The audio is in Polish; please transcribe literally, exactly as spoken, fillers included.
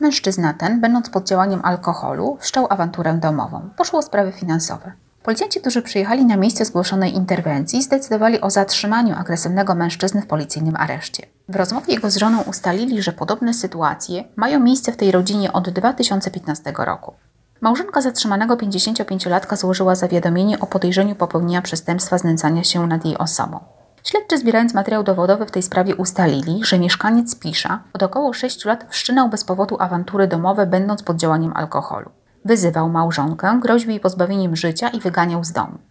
Mężczyzna ten, będąc pod działaniem alkoholu, wszczął awanturę domową. Poszło o sprawy finansowe. Policjanci, którzy przyjechali na miejsce zgłoszonej interwencji, zdecydowali o zatrzymaniu agresywnego mężczyzny w policyjnym areszcie. W rozmowie jego z żoną ustalili, że podobne sytuacje mają miejsce w tej rodzinie od dwa tysiące piętnastego roku. Małżonka zatrzymanego pięćdziesięciopięciolatka złożyła zawiadomienie o podejrzeniu popełnienia przestępstwa znęcania się nad jej osobą. Śledczy, zbierając materiał dowodowy w tej sprawie, ustalili, że mieszkaniec Pisza od około sześciu lat wszczynał bez powodu awantury domowe, będąc pod działaniem alkoholu. Wyzywał małżonkę, groził jej pozbawieniem życia i wyganiał z domu.